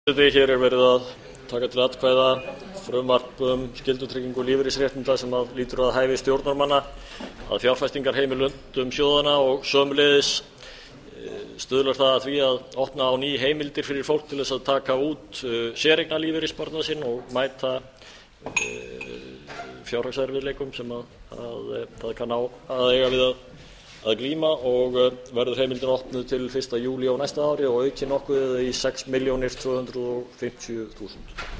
Hér verið að taka til atkvæða frumvarp skyldutryggingu lífeyrisréttinda sem lýtur að hæfi stjórnarmanna að fjárfestingarheimildum sjóðanna og sömuleiðis stuðlar það að því að opna á ný heimildir fyrir fólk til þess að taka út séreignarlífeyrissparnað sinn og mæta fjárhagserfiðleikum sem það kann á að eiga við að glíma og verður heimildin opnuð til 1. júlí á næsta ári og aukin nokkuð í 6.250.000.